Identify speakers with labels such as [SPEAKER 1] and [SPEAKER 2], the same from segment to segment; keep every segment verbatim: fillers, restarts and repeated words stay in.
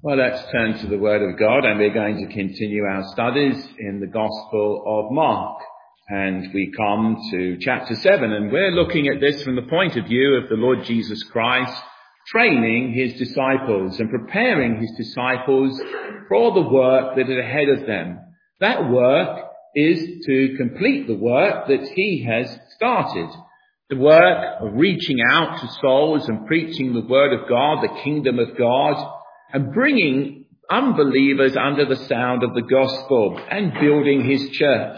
[SPEAKER 1] Well, let's turn to the Word of God, and we're going to continue our studies in the Gospel of Mark. And we come to chapter seven, and we're looking at this from the point of view of the Lord Jesus Christ training his disciples and preparing his disciples for the work that is ahead of them. That work is to complete the work that he has started. The work of reaching out to souls and preaching the Word of God, the kingdom of God, and bringing unbelievers under the sound of the gospel and building his church.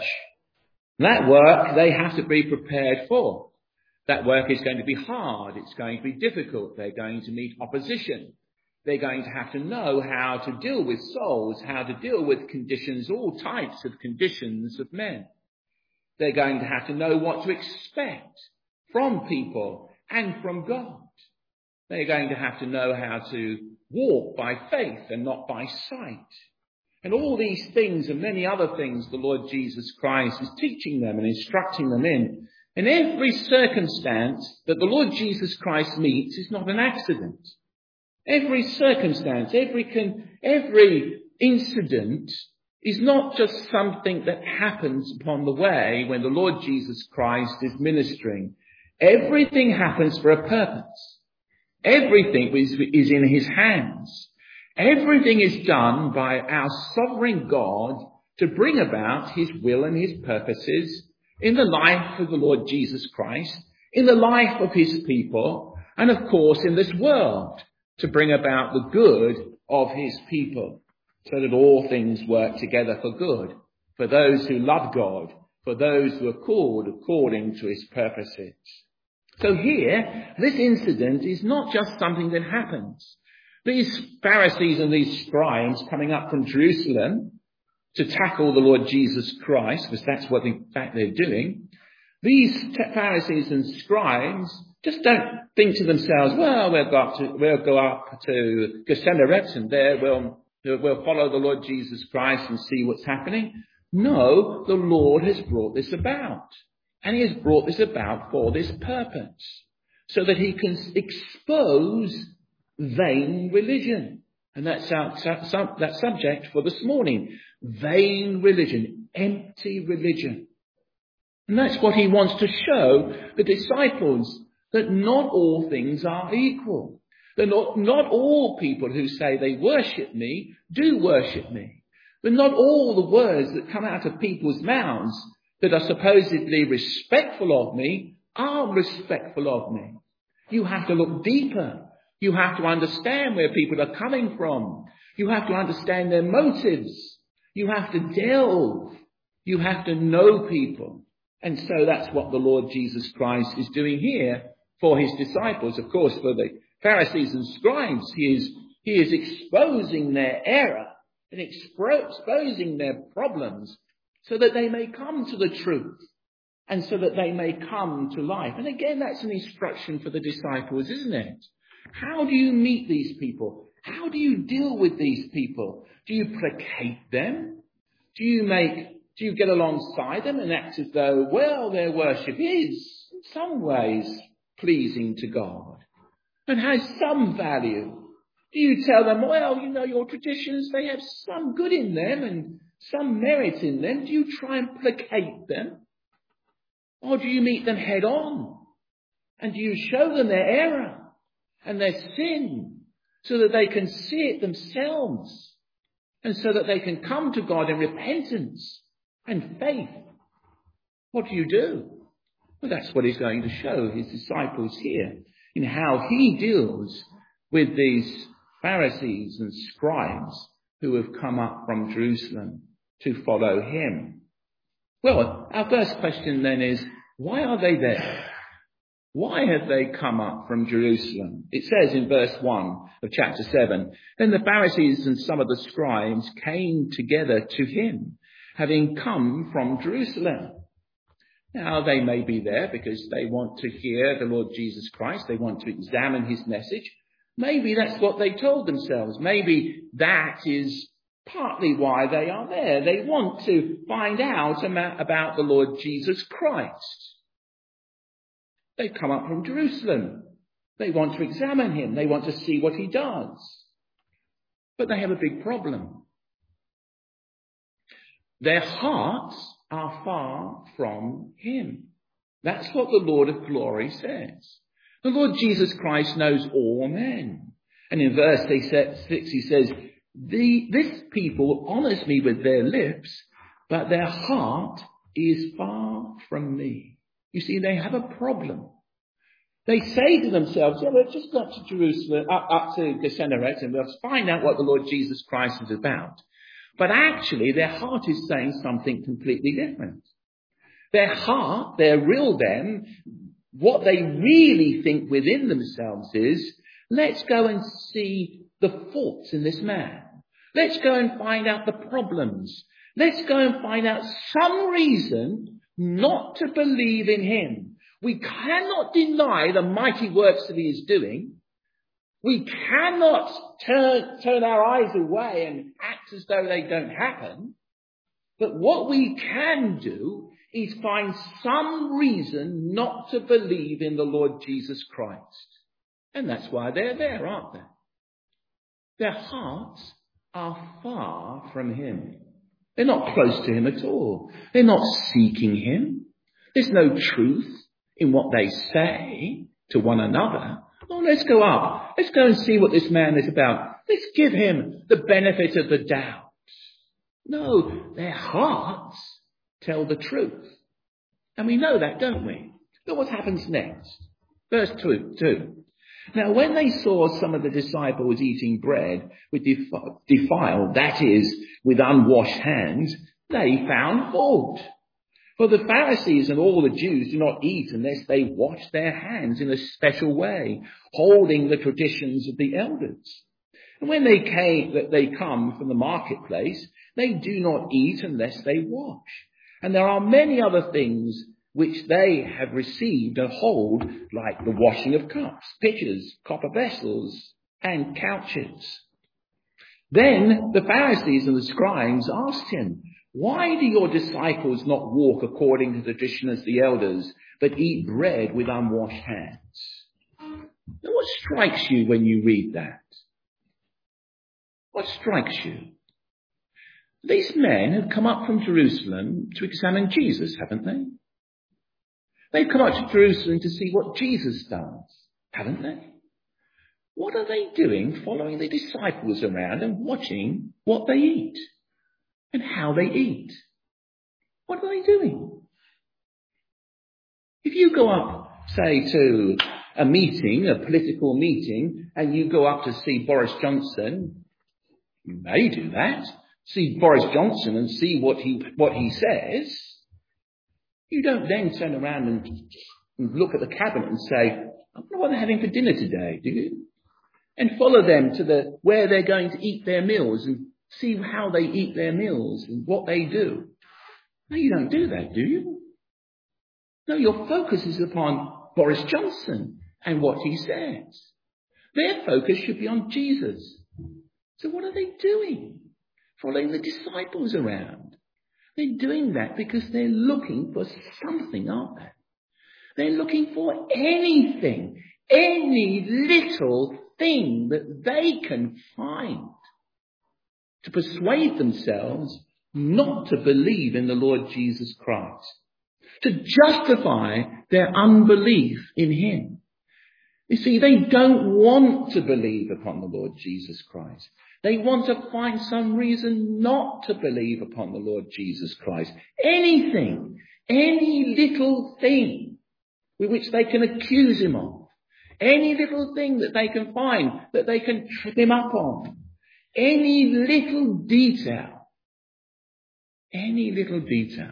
[SPEAKER 1] That work they have to be prepared for. That work is going to be hard. It's going to be difficult. They're going to meet opposition. They're going to have to know how to deal with souls, how to deal with conditions, all types of conditions of men. They're going to have to know what to expect from people and from God. They're going to have to know how to walk by faith and not by sight. And all these things and many other things the Lord Jesus Christ is teaching them and instructing them in. And every circumstance that the Lord Jesus Christ meets is not an accident. Every circumstance, every con- every incident is not just something that happens upon the way when the Lord Jesus Christ is ministering. Everything happens for a purpose. Everything is, is in his hands. Everything is done by our sovereign God to bring about his will and his purposes in the life of the Lord Jesus Christ, in the life of his people, and of course in this world to bring about the good of his people, so that all things work together for good, for those who love God, for those who are called according to his purposes. So here, this incident is not just something that happens. These Pharisees and these scribes coming up from Jerusalem to tackle the Lord Jesus Christ, because that's what in fact they're doing, these Pharisees and scribes just don't think to themselves, well, we'll go up to, we'll go up to Gennesaret and there we'll, we'll follow the Lord Jesus Christ and see what's happening. No, the Lord has brought this about. And he has brought this about for this purpose, so that he can expose vain religion. And that's our that subject for this morning. Vain religion, empty religion. And that's what he wants to show the disciples, that not all things are equal. That not, not all people who say they worship me do worship me. But not all the words that come out of people's mouths that are supposedly respectful of me are respectful of me. You have to look deeper. You have to understand where people are coming from. You have to understand their motives. You have to delve. You have to know people. And so that's what the Lord Jesus Christ is doing here for his disciples. Of course, for the Pharisees and scribes, he is, he is exposing their error and expo- exposing their problems, so that they may come to the truth and so that they may come to life. And again, that's an instruction for the disciples, isn't it? How do you meet these people? How do you deal with these people? Do you placate them? Do you make, do you get alongside them and act as though, well, their worship is in some ways pleasing to God and has some value? Do you tell them, well, you know, your traditions, they have some good in them and some merit in them? Do you try and placate them? Or do you meet them head on? And do you show them their error and their sin so that they can see it themselves and so that they can come to God in repentance and faith? What do you do? Well, that's what he's going to show his disciples here in how he deals with these Pharisees and scribes who have come up from Jerusalem to follow him. Well, our first question then is, why are they there? Why have they come up from Jerusalem? It says in verse one of chapter seven, then the Pharisees and some of the scribes came together to him, having come from Jerusalem. Now, they may be there because they want to hear the Lord Jesus Christ. They want to examine his message. Maybe that's what they told themselves. Maybe that is partly why they are there. They want to find out about the Lord Jesus Christ. They've come up from Jerusalem. They want to examine him. They want to see what he does. But they have a big problem. Their hearts are far from him. That's what the Lord of glory says. The Lord Jesus Christ knows all men. And in verse six he says, the, this people honours me with their lips, but their heart is far from me. You see, they have a problem. They say to themselves, yeah, we've just got to Jerusalem, up, up to Gennesaret, and we'll find out what the Lord Jesus Christ is about. But actually, their heart is saying something completely different. Their heart, their real them, what they really think within themselves is, let's go and see the faults in this man. Let's go and find out the problems. Let's go and find out some reason not to believe in him. We cannot deny the mighty works that he is doing. We cannot turn, turn our eyes away and act as though they don't happen. But what we can do is find some reason not to believe in the Lord Jesus Christ. And that's why they're there, aren't they? Their hearts are far from him. They're not close to him at all. They're not seeking him. There's no truth in what they say to one another. Oh, let's go up. Let's go and see what this man is about. Let's give him the benefit of the doubt. No, their hearts tell the truth. And we know that, don't we? Look what happens next. Verse two. two. Now, when they saw some of the disciples eating bread with defiled, that is, with unwashed hands, they found fault. For the Pharisees and all the Jews do not eat unless they wash their hands in a special way, holding the traditions of the elders. And when they came, that they come from the marketplace, they do not eat unless they wash. And there are many other things which they have received and hold, like the washing of cups, pitchers, copper vessels, and couches. Then the Pharisees and the scribes asked him, why do your disciples not walk according to the tradition as the elders, but eat bread with unwashed hands? Now, what strikes you when you read that? What strikes you? These men have come up from Jerusalem to examine Jesus, haven't they? They've come up to Jerusalem to see what Jesus does, haven't they? What are they doing following the disciples around and watching what they eat and how they eat? What are they doing? If you go up, say, to a meeting, a political meeting, and you go up to see Boris Johnson, you may do that, see Boris Johnson and see what he what he says. You don't then turn around and, and look at the cabinet and say, I wonder what they're having for dinner today, do you? And follow them to the where they're going to eat their meals and see how they eat their meals and what they do. No, you don't do that, do you? No, your focus is upon Boris Johnson and what he says. Their focus should be on Jesus. So what are they doing? Following the disciples around. They're doing that because they're looking for something, aren't they? They're looking for anything, any little thing that they can find to persuade themselves not to believe in the Lord Jesus Christ, to justify their unbelief in him. You see, they don't want to believe upon the Lord Jesus Christ. They want to find some reason not to believe upon the Lord Jesus Christ. Anything, any little thing with which they can accuse him of. Any little thing that they can find that they can trip him up on. Any little detail. Any little detail.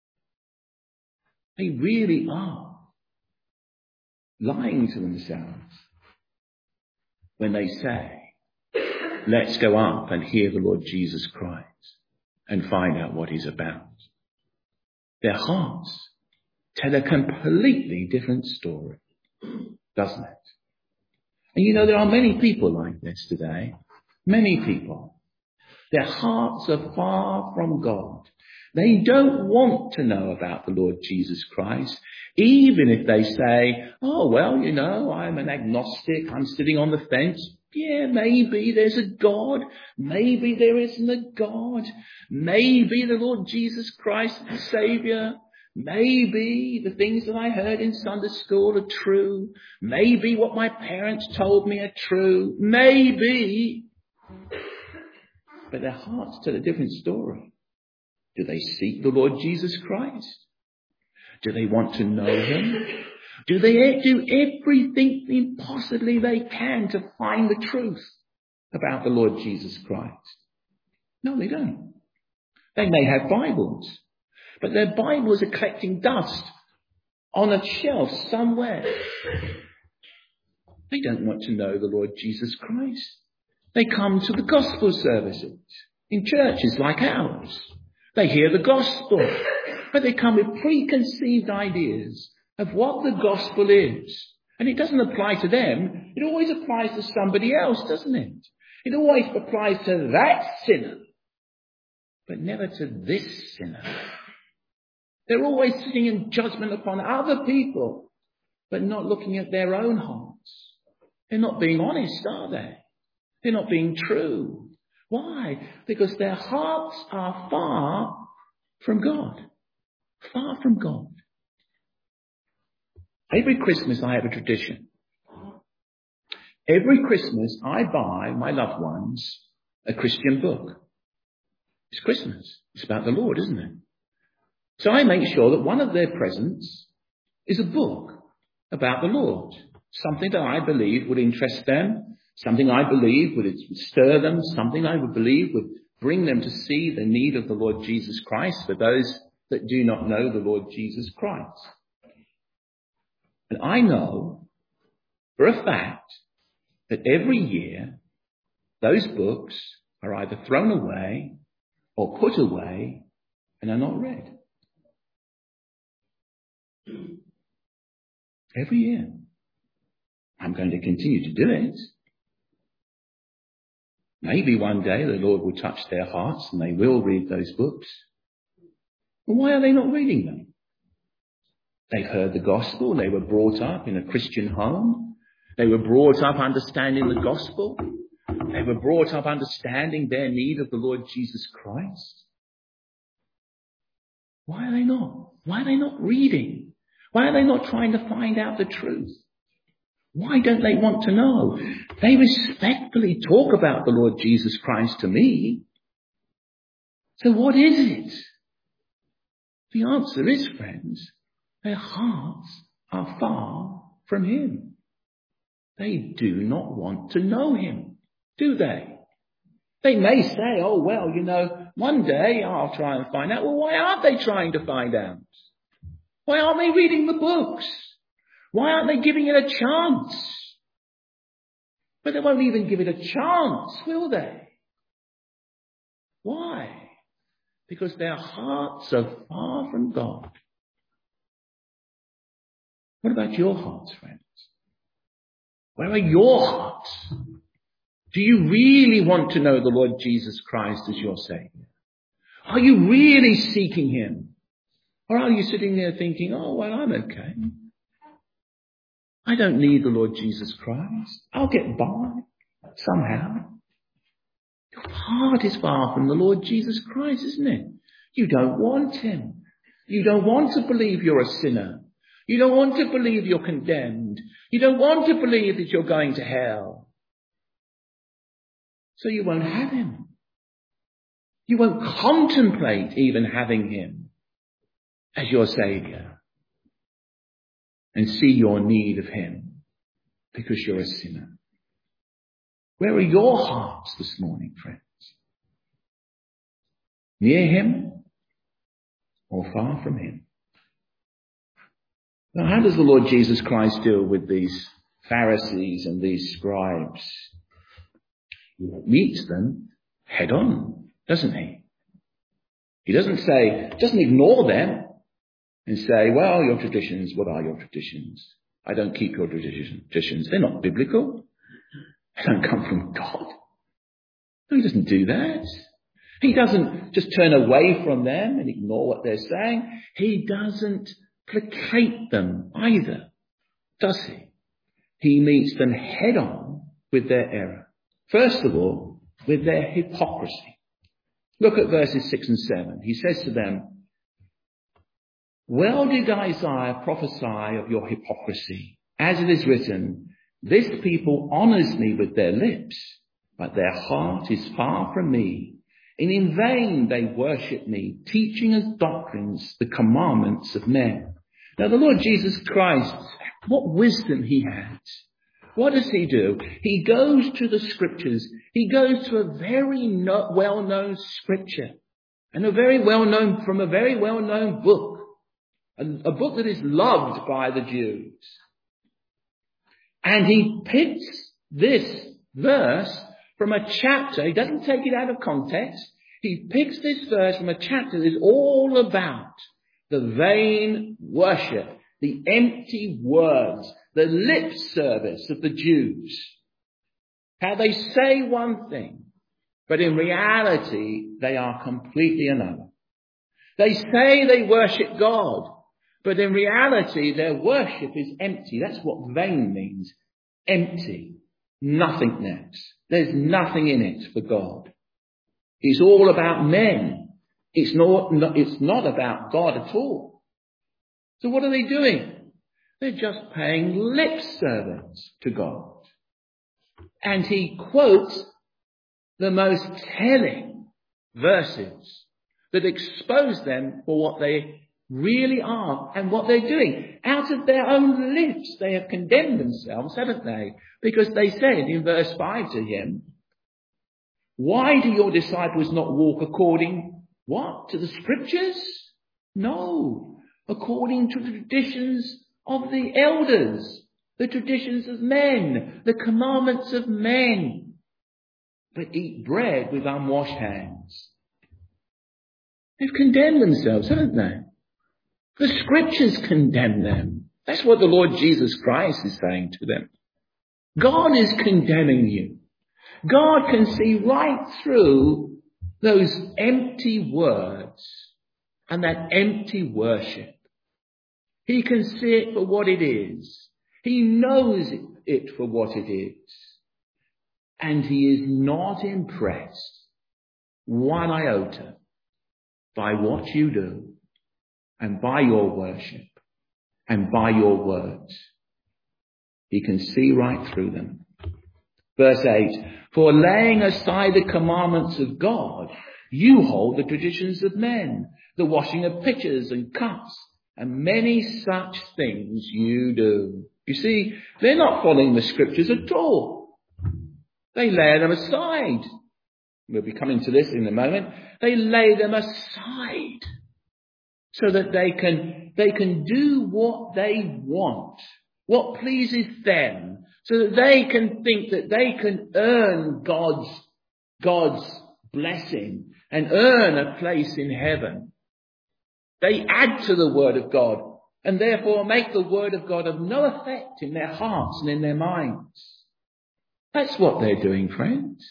[SPEAKER 1] They really are lying to themselves when they say, let's go up and hear the Lord Jesus Christ and find out what he's about. Their hearts tell a completely different story, doesn't it? And you know, there are many people like this today. Many people. Their hearts are far from God. They don't want to know about the Lord Jesus Christ, even if they say, oh, well, you know, I'm an agnostic, I'm sitting on the fence. Yeah, maybe there's a God. Maybe there isn't a God. Maybe the Lord Jesus Christ is the Saviour. Maybe the things that I heard in Sunday school are true. Maybe what my parents told me are true. Maybe. But their hearts tell a different story. Do they seek the Lord Jesus Christ? Do they want to know him? Do they do everything possibly they can to find the truth about the Lord Jesus Christ? No, they don't. They may have Bibles, but their Bibles are collecting dust on a shelf somewhere. They don't want to know the Lord Jesus Christ. They come to the gospel services in churches like ours. They hear the gospel, but they come with preconceived ideas of what the gospel is. And it doesn't apply to them. It always applies to somebody else, doesn't it? It always applies to that sinner, but never to this sinner. They're always sitting in judgment upon other people, but not looking at their own hearts. They're not being honest, are they? They're not being true. Why? Because their hearts are far from God. Far from God. Every Christmas I have a tradition. Every Christmas I buy my loved ones a Christian book. It's Christmas. It's about the Lord, isn't it? So I make sure that one of their presents is a book about the Lord. Something that I believe would interest them. Something I believe would stir them. Something I would believe would bring them to see the need of the Lord Jesus Christ for those that do not know the Lord Jesus Christ. And I know for a fact that every year those books are either thrown away or put away and are not read. Every year. I'm going to continue to do it. Maybe one day the Lord will touch their hearts and they will read those books. But why are they not reading them? They've heard the gospel. They were brought up in a Christian home. They were brought up understanding the gospel. They were brought up understanding their need of the Lord Jesus Christ. Why are they not? Why are they not reading? Why are they not trying to find out the truth? Why don't they want to know? They respectfully talk about the Lord Jesus Christ to me. So what is it? The answer is, friends, their hearts are far from him. They do not want to know him, do they? They may say, oh, well, you know, one day I'll try and find out. Well, why aren't they trying to find out? Why aren't they reading the books? Why aren't they giving it a chance? But they won't even give it a chance, will they? Why? Because their hearts are far from God. What about your hearts, friends? Where are your hearts? Do you really want to know the Lord Jesus Christ as your Savior? Are you really seeking him? Or are you sitting there thinking, oh, well, I'm okay. I don't need the Lord Jesus Christ. I'll get by somehow. Your heart is far from the Lord Jesus Christ, isn't it? You don't want him. You don't want to believe you're a sinner. You don't want to believe you're condemned. You don't want to believe that you're going to hell. So you won't have him. You won't contemplate even having him as your Saviour and see your need of him because you're a sinner. Where are your hearts this morning, friends? Near him or far from him? Now, how does the Lord Jesus Christ deal with these Pharisees and these scribes? He meets them head on, doesn't he? He doesn't say, doesn't ignore them and say, well, your traditions, what are your traditions? I don't keep your traditions. They're not biblical. They don't come from God. No, he doesn't do that. He doesn't just turn away from them and ignore what they're saying. He doesn't placate them either, does he? He meets them head on with their error. First of all, with their hypocrisy. Look at verses six and seven. He says to them, well did Isaiah prophesy of your hypocrisy, as it is written, this people honours me with their lips, but their heart is far from me. And in vain they worship me, teaching as doctrines the commandments of men. Now the Lord Jesus Christ, what wisdom he has. What does he do? He goes to the scriptures. He goes to a very no, well-known scripture, and a very well-known, from a very well-known book, a, a book that is loved by the Jews. And he picks this verse from a chapter. He doesn't take it out of context. He picks this verse from a chapter that is all about the vain worship, the empty words, the lip service of the Jews. How they say one thing, but in reality, they are completely another. They say they worship God, but in reality, their worship is empty. That's what vain means. Empty. Nothingness. There's nothing in it for God. It's all about men. It's not, it's not about God at all. So what are they doing? They're just paying lip service to God. And he quotes the most telling verses that expose them for what they really are and what they're doing. Out of their own lips, they have condemned themselves, haven't they? Because they said in verse five to him, why do your disciples not walk according, what? To the scriptures? No, according to the traditions of the elders, the traditions of men, the commandments of men, but eat bread with unwashed hands. They've condemned themselves, haven't they? The scriptures condemn them. That's what the Lord Jesus Christ is saying to them. God is condemning you. God can see right through those empty words and that empty worship. He can see it for what it is. He knows it for what it is. And he is not impressed one iota by what you do and by your worship and by your words. He can see right through them. Verse eight, for laying aside the commandments of God, you hold the traditions of men, the washing of pitchers and cups, and many such things you do. You see, they're not following the scriptures at all. They lay them aside. We'll be coming to this in a moment. They lay them aside so that they can, they can do what they want, what pleases them, so that they can think that they can earn God's, God's blessing and earn a place in heaven. They add to the word of God and therefore make the word of God of no effect in their hearts and in their minds. That's what they're doing, friends.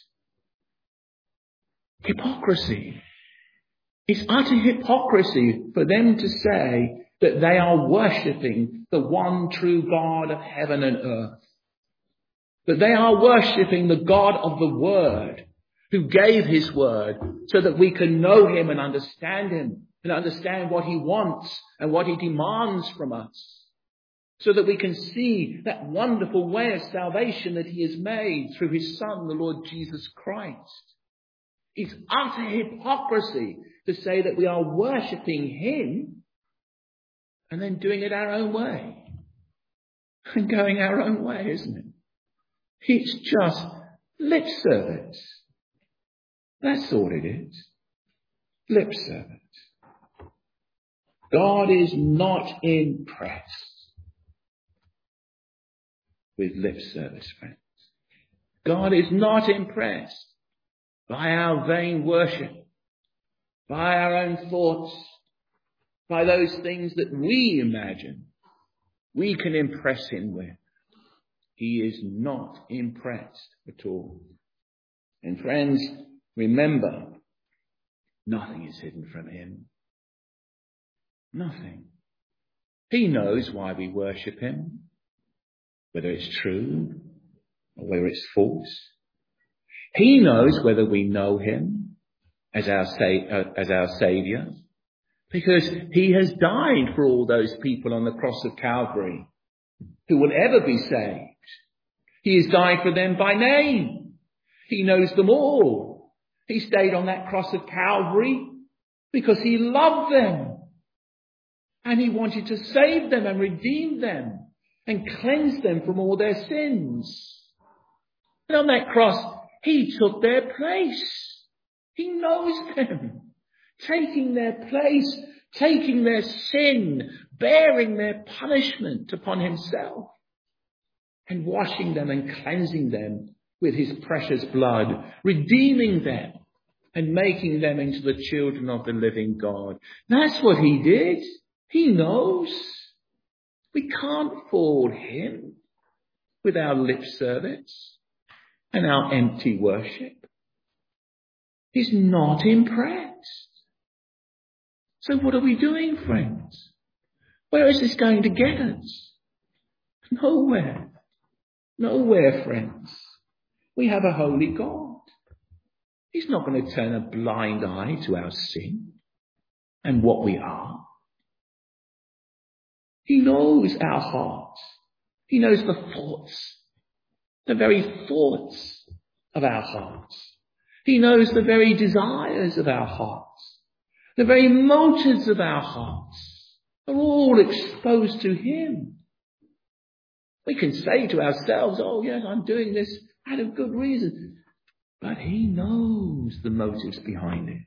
[SPEAKER 1] Hypocrisy. It's utter hypocrisy for them to say that they are worshipping the one true God of heaven and earth. That they are worshipping the God of the Word, who gave his word so that we can know him and understand him and understand what he wants and what he demands from us. So that we can see that wonderful way of salvation that he has made through his Son, the Lord Jesus Christ. It's utter hypocrisy to say that we are worshipping him and then doing it our own way. And going our own way, isn't it? It's just lip service. That's all it is. Lip service. God is not impressed with lip service, friends. God is not impressed by our vain worship, by our own thoughts, by those things that we imagine we can impress him with. He is not impressed at all. And friends, remember, nothing is hidden from him. Nothing. He knows why we worship him, whether it's true or whether it's false. He knows whether we know him as our, sa- as our Saviour, because he has died for all those people on the cross of Calvary who will ever be saved. He has died for them by name. He knows them all. He stayed on that cross of Calvary because he loved them. And he wanted to save them and redeem them and cleanse them from all their sins. And on that cross, he took their place. He knows them, taking their place, taking their sin, bearing their punishment upon himself, and washing them and cleansing them with his precious blood, redeeming them and making them into the children of the living God. That's what he did. He knows. We can't fool him with our lip service and our empty worship. He's not impressed. So what are we doing, friends? Where is this going to get us? Nowhere. Nowhere, friends. We have a holy God. He's not going to turn a blind eye to our sin and what we are. He knows our hearts. He knows the thoughts, the very thoughts of our hearts. He knows the very desires of our hearts. The very motives of our hearts are all exposed to him. We can say to ourselves, oh yes, I'm doing this out of good reason. But he knows the motives behind it.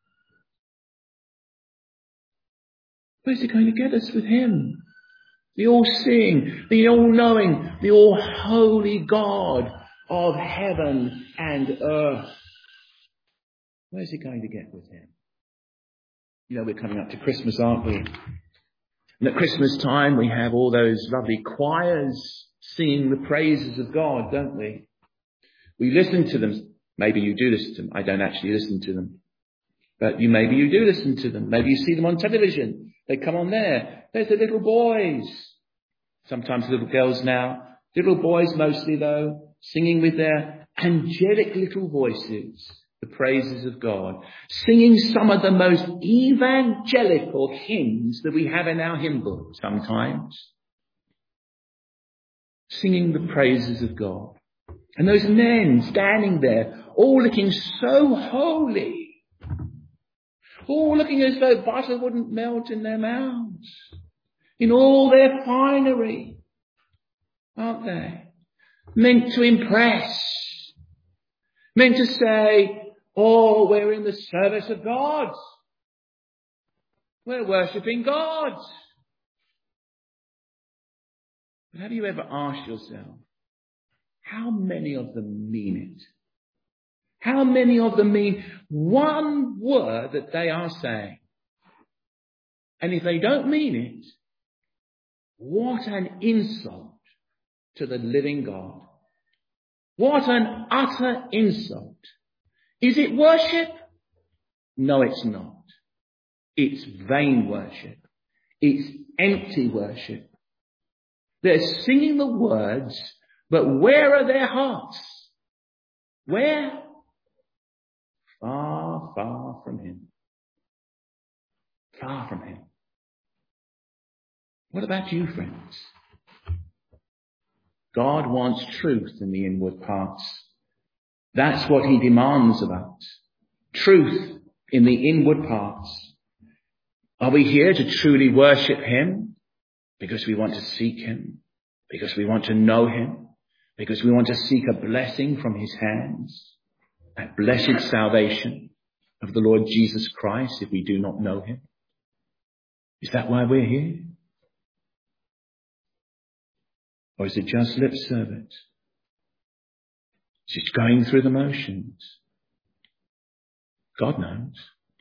[SPEAKER 1] Where's it going to get us with him? The all-seeing, the all-knowing, the all-holy God of heaven and earth. Where's it going to get with him? You know, we're coming up to Christmas, aren't we? And at Christmas time, we have all those lovely choirs singing the praises of God, don't we? We listen to them. Maybe you do listen to them. I don't actually listen to them. But you, maybe you do listen to them. Maybe you see them on television. They come on there. There's the little boys. Sometimes little girls now. Little boys mostly, though, singing with their angelic little voices the praises of God, singing some of the most evangelical hymns that we have in our hymn book sometimes, singing the praises of God. And those men standing there, all looking so holy, all looking as though butter wouldn't melt in their mouths, in all their finery, aren't they? Meant to impress, meant to say, oh, we're in the service of God. We're worshipping God. But have you ever asked yourself, how many of them mean it? How many of them mean one word that they are saying? And if they don't mean it, what an insult to the living God. What an utter insult. Is it worship? No, it's not. It's vain worship. It's empty worship. They're singing the words, but where are their hearts? Where? Far, far from him. Far from him. What about you, friends? God wants truth in the inward parts. That's what he demands of us. Truth in the inward parts. Are we here to truly worship him? Because we want to seek him? Because we want to know him? Because we want to seek a blessing from his hands? That blessed salvation of the Lord Jesus Christ if we do not know him? Is that why we're here? Or is it just lip service? Is it going through the motions? God knows.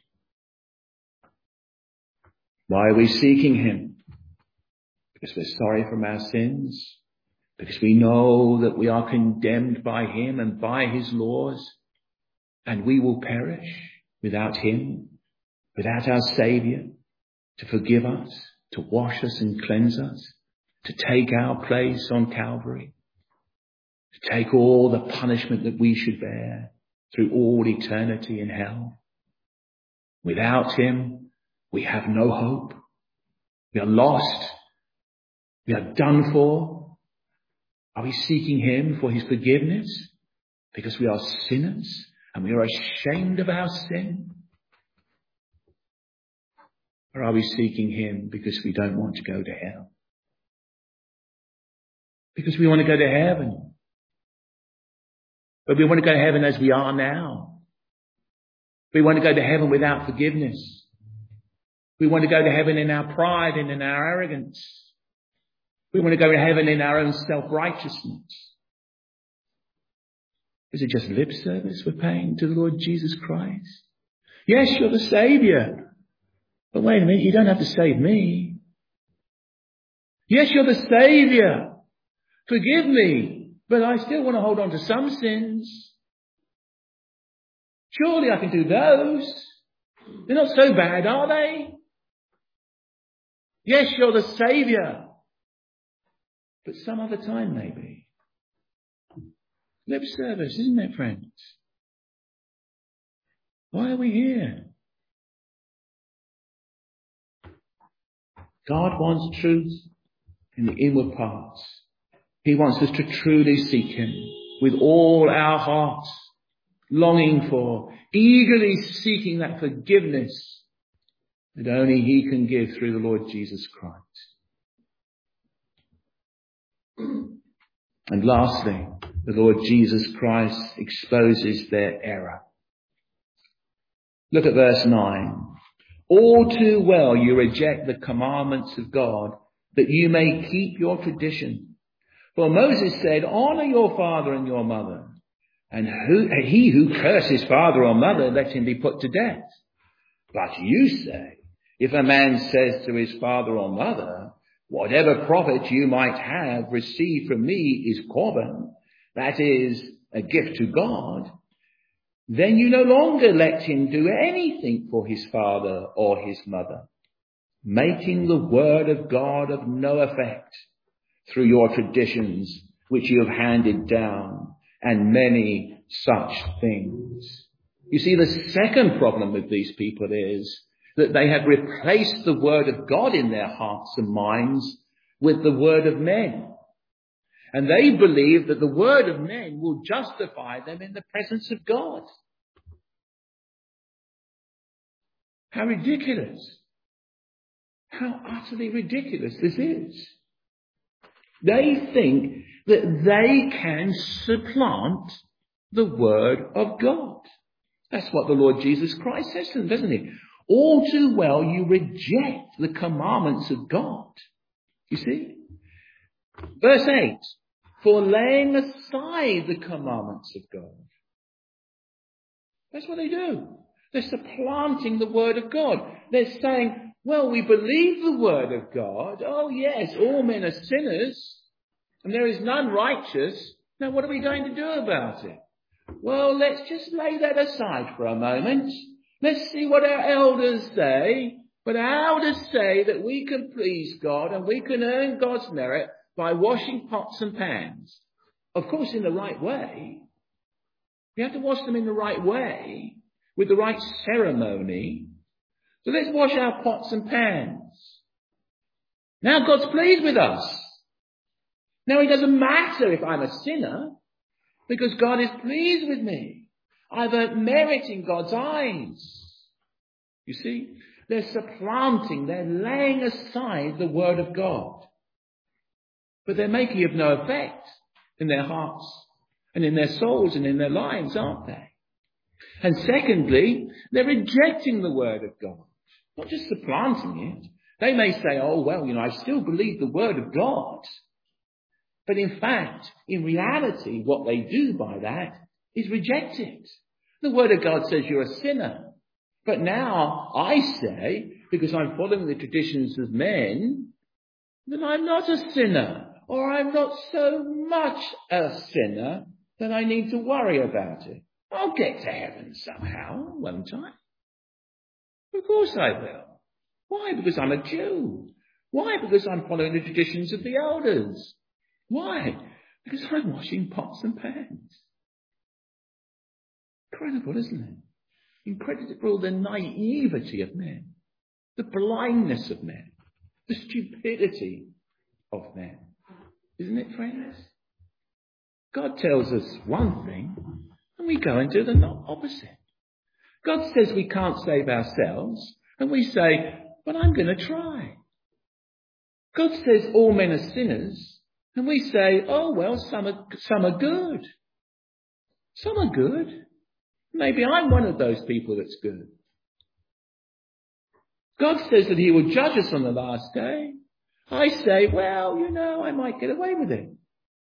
[SPEAKER 1] Why are we seeking him? Because we're sorry from our sins. Because we know that we are condemned by him and by his laws. And we will perish without him, without our Saviour, to forgive us, to wash us and cleanse us, to take our place on Calvary. to take all the punishment that we should bear through all eternity in hell. Without him, we have no hope. We are lost. We are done for. Are we seeking him for his forgiveness because we are sinners and we are ashamed of our sin? Or are we seeking him because we don't want to go to hell? Because we want to go to heaven. But we want to go to heaven as we are now. We want to go to heaven without forgiveness. We want to go to heaven in our pride and in our arrogance. We want to go to heaven in our own self-righteousness. Is it just lip service we're paying to the Lord Jesus Christ? Yes, you're the Saviour. But wait a minute, you don't have to save me. Yes, you're the Saviour. Forgive me. But I still want to hold on to some sins. Surely I can do those. They're not so bad, are they? Yes, you're the Saviour. But some other time maybe. Lip service, isn't it, friends? Why are we here? God wants truth in the inward parts. He wants us to truly seek him with all our hearts, longing for, eagerly seeking that forgiveness that only he can give through the Lord Jesus Christ. And lastly, the Lord Jesus Christ exposes their error. Look at verse nine. All too well you reject the commandments of God, that you may keep your tradition. For Moses said, honour your father and your mother, and who, he who curses father or mother, let him be put to death. But you say, if a man says to his father or mother, whatever profit you might have received from me is korban, that is, a gift to God, then you no longer let him do anything for his father or his mother, making the word of God of no effect through your traditions which you have handed down, and many such things. You see, the second problem with these people is that they have replaced the word of God in their hearts and minds with the word of men. And they believe that the word of men will justify them in the presence of God. How ridiculous. How utterly ridiculous this is. They think that they can supplant the word of God. That's what the Lord Jesus Christ says to them, doesn't he? All too well you reject the commandments of God. You see? Verse eight. For laying aside the commandments of God. That's what they do. They're supplanting the word of God. They're saying, well, we believe the word of God. Oh yes, all men are sinners and there is none righteous. Now what are we going to do about it? Well, let's just lay that aside for a moment. Let's see what our elders say. But our elders say that we can please God and we can earn God's merit by washing pots and pans. Of course, in the right way. We have to wash them in the right way, with the right ceremony. So let's wash our pots and pans. Now God's pleased with us. Now it doesn't matter if I'm a sinner, because God is pleased with me. I've earned merit in God's eyes. You see, they're supplanting, they're laying aside the word of God. But they're making of no effect in their hearts and in their souls and in their lives, aren't they? And secondly, they're rejecting the word of God, not just supplanting it. They may say, oh, well, you know, I still believe the word of God. But in fact, in reality, what they do by that is reject it. The word of God says you're a sinner. But now I say, because I'm following the traditions of men, that I'm not a sinner, or I'm not so much a sinner that I need to worry about it. I'll get to heaven somehow, won't I? Of course I will. Why? Because I'm a Jew. Why? Because I'm following the traditions of the elders. Why? Because I'm washing pots and pans. Incredible, isn't it? Incredible, the naivety of men, the blindness of men, the stupidity of men. Isn't it, friends? God tells us one thing, and we go and do the opposite. God says we can't save ourselves, and we say, but I'm going to try. God says all men are sinners, and we say, oh, well, some are, some are good. Some are good. Maybe I'm one of those people that's good. God says that he will judge us on the last day. I say, well, you know, I might get away with it.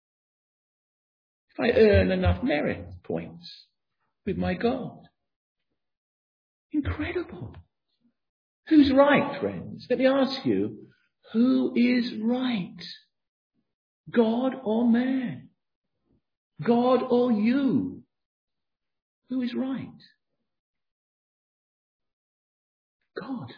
[SPEAKER 1] If I earn enough merit points with my God. Incredible. Who's right, friends? Let me ask you, who is right? God or man? God or you? Who is right? God.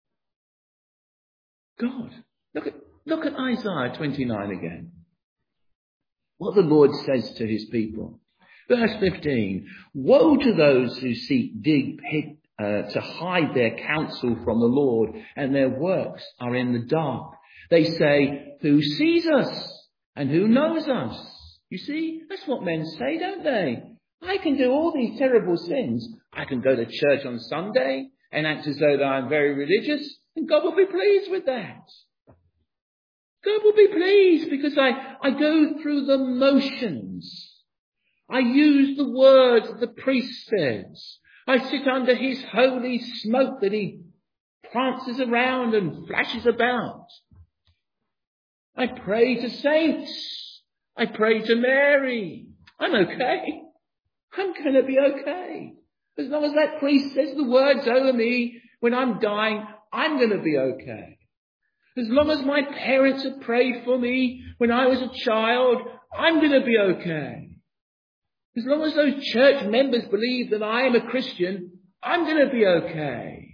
[SPEAKER 1] God. Look at, look at Isaiah twenty-nine again. What the Lord says to his people. Verse fifteen. Woe to those who seek dig pit, uh, to hide their counsel from the Lord, and their works are in the dark. They say, who sees us and who knows us? You see, that's what men say, don't they? I can do all these terrible sins. I can go to church on Sunday and act as though that I'm very religious, and God will be pleased with that. God will be pleased because I, I go through the motions. I use the words that the priest says. I sit under his holy smoke that he prances around and flashes about. I pray to saints. I pray to Mary. I'm okay. I'm going to be okay. As long as that priest says the words over me when I'm dying, I'm going to be okay. As long as my parents have prayed for me when I was a child, I'm going to be okay. As long as those church members believe that I am a Christian, I'm going to be okay.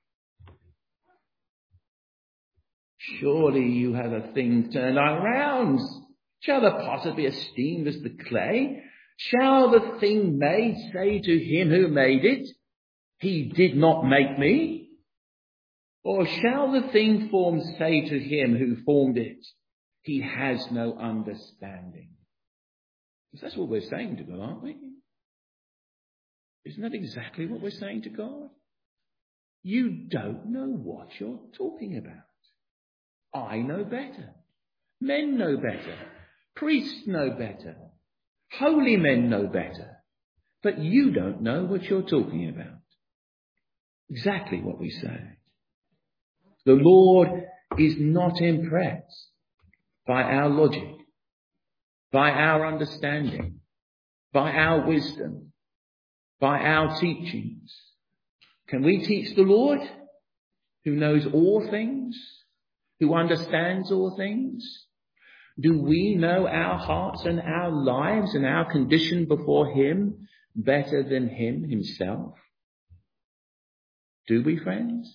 [SPEAKER 1] Surely you have a thing turned around. Shall the potter be esteemed as the clay? Shall the thing made say to him who made it, he did not make me? Or shall the thing formed say to him who formed it, he has no understanding? Because that's what we're saying to God, aren't we? Isn't that exactly what we're saying to God? You don't know what you're talking about. I know better. Men know better. Priests know better. Holy men know better. But you don't know what you're talking about. Exactly what we say. The Lord is not impressed by our logic, by our understanding, by our wisdom, by our teachings. Can we teach the Lord, who knows all things, who understands all things? Do we know our hearts and our lives and our condition before him better than him himself? Do we, friends?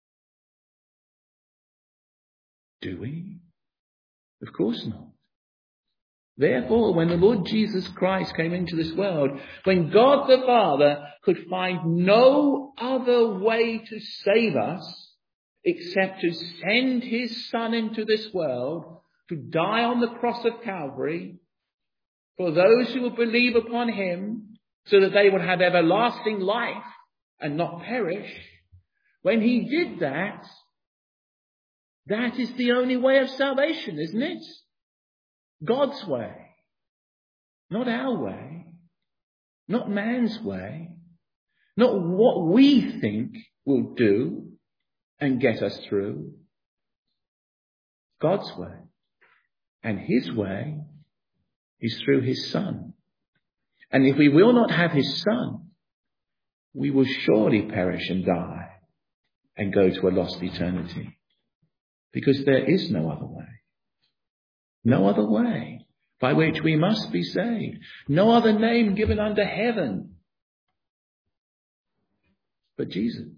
[SPEAKER 1] Do we? Of course not. Therefore, when the Lord Jesus Christ came into this world, when God the Father could find no other way to save us except to send his Son into this world to die on the cross of Calvary for those who would believe upon him so that they would have everlasting life and not perish, when he did that, that is the only way of salvation, isn't it? God's way, not our way, not man's way, not what we think will do and get us through. God's way. And his way is through his Son. And if we will not have his Son, we will surely perish and die and go to a lost eternity. Because there is no other way. No other way by which we must be saved. No other name given under heaven but Jesus.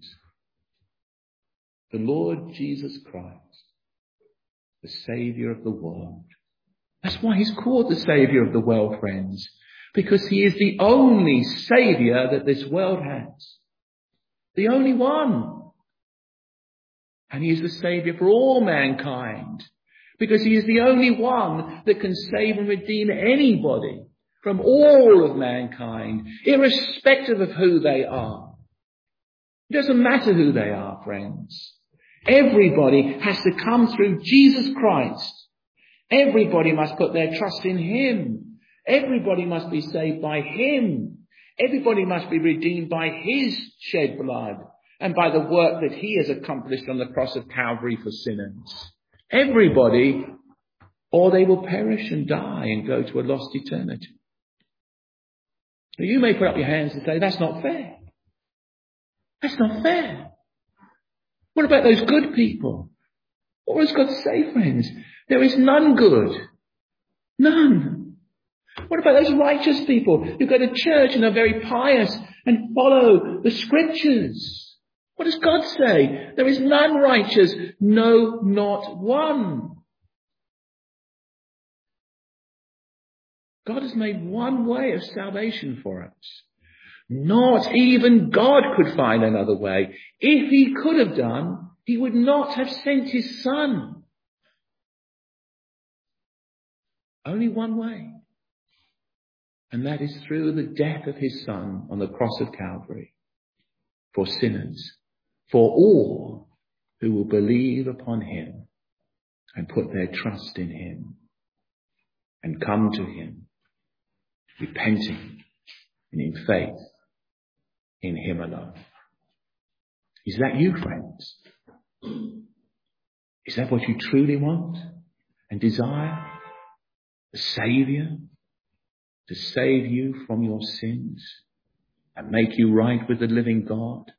[SPEAKER 1] The Lord Jesus Christ, the Saviour of the world. That's why he's called the Saviour of the world, friends, because he is the only Saviour that this world has. The only one. And he is the Saviour for all mankind, because he is the only one that can save and redeem anybody from all of mankind, irrespective of who they are. It doesn't matter who they are, friends. Everybody has to come through Jesus Christ. Everybody must put their trust in him. Everybody must be saved by him. Everybody must be redeemed by his shed blood and by the work that he has accomplished on the cross of Calvary for sinners. Everybody, or they will perish and die and go to a lost eternity. Now, you may put up your hands and say, that's not fair. That's not fair. What about those good people? What does God say, friends? There is none good. None. What about those righteous people who go to church and are very pious and follow the scriptures? What does God say? There is none righteous, no, not one. God has made one way of salvation for us. Not even God could find another way. If he could have done, he would not have sent his Son. Only one way. And that is through the death of his Son on the cross of Calvary for sinners, for all who will believe upon him and put their trust in him and come to him, repenting and in faith in him alone. Is that you, friends? Is that what you truly want and desire? A Saviour to save you from your sins and make you right with the living God?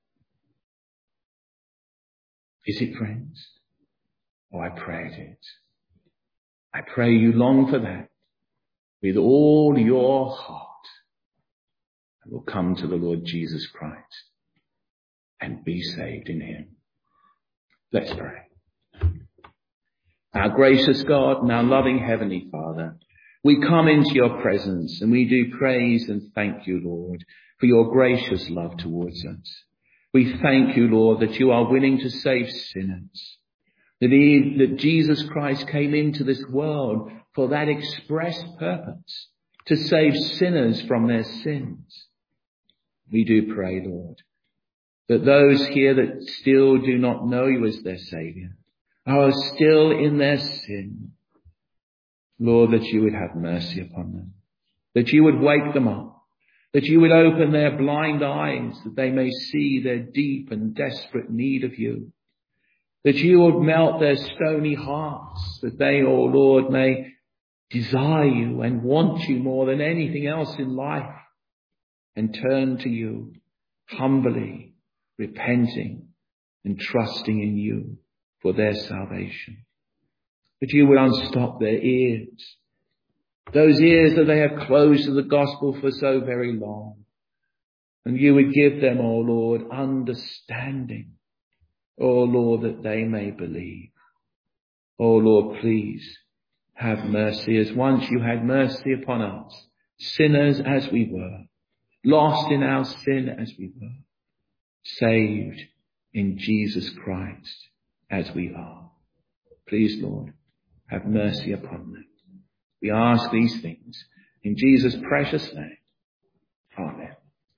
[SPEAKER 1] Is it, friends? Oh, I pray it is. I pray you long for that with all your heart, and will come to the Lord Jesus Christ and be saved in him. Let's pray. Our gracious God and our loving Heavenly Father, we come into your presence and we do praise and thank you, Lord, for your gracious love towards us. We thank you, Lord, that you are willing to save sinners, that, he, that Jesus Christ came into this world for that express purpose, to save sinners from their sins. We do pray, Lord, that those here that still do not know you as their Saviour are still in their sin, Lord, that you would have mercy upon them, that you would wake them up, that you would open their blind eyes, that they may see their deep and desperate need of you, that you would melt their stony hearts, that they, oh Lord, may desire you and want you more than anything else in life, and turn to you humbly, repenting and trusting in you for their salvation. That you would unstop their ears, those ears that they have closed to the gospel for so very long. And you would give them, O Lord, understanding, O Lord, that they may believe. O Lord, please have mercy as once you had mercy upon us, sinners as we were, lost in our sin as we were, saved in Jesus Christ as we are. Please, Lord, have mercy upon them. We ask these things in Jesus' precious name. Amen.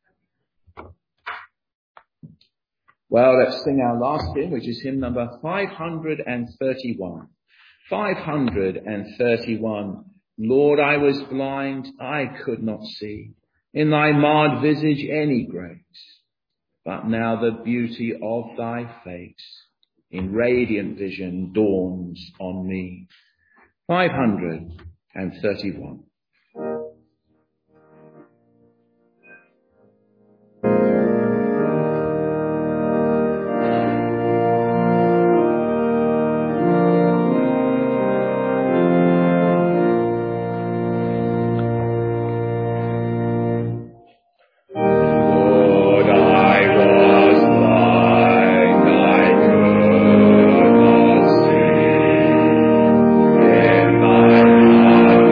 [SPEAKER 1] Well, let's sing our last hymn, which is hymn number five hundred thirty-one. five hundred thirty-one. Lord, I was blind, I could not see in thy marred visage any grace, but now the beauty of thy face in radiant vision dawns on me. five hundred thirty-one.
[SPEAKER 2] In thy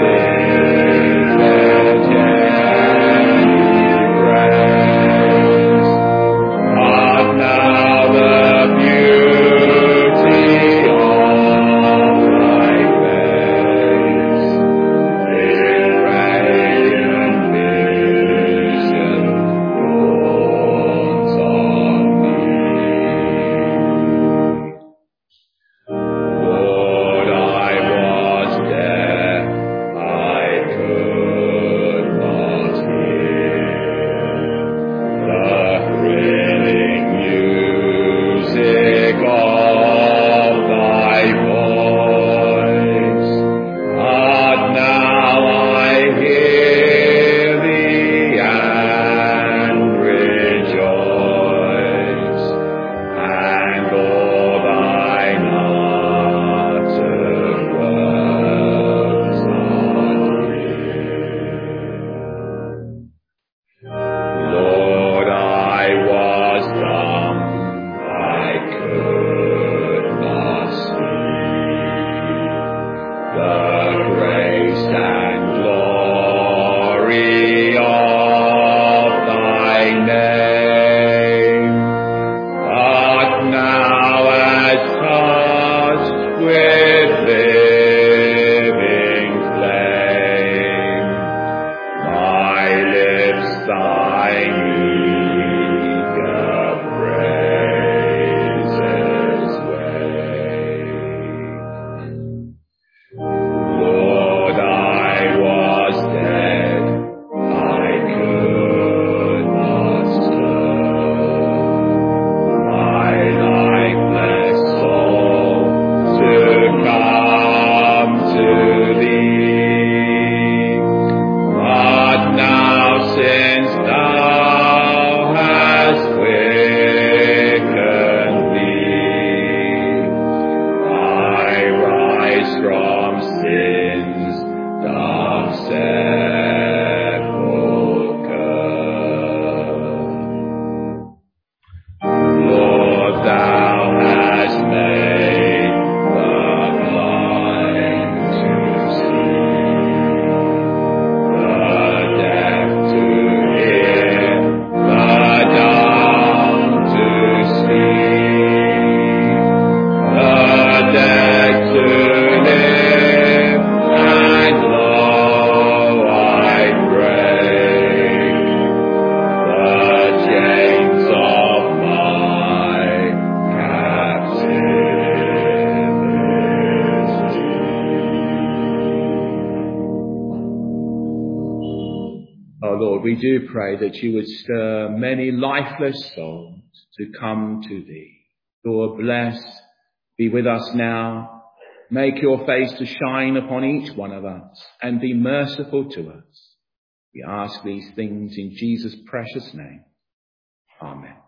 [SPEAKER 1] Lord, we do pray that you would stir many lifeless souls to come to thee. Lord, bless, be with us now. Make your face to shine upon each one of us and be merciful to us. We ask these things in Jesus' precious name. Amen.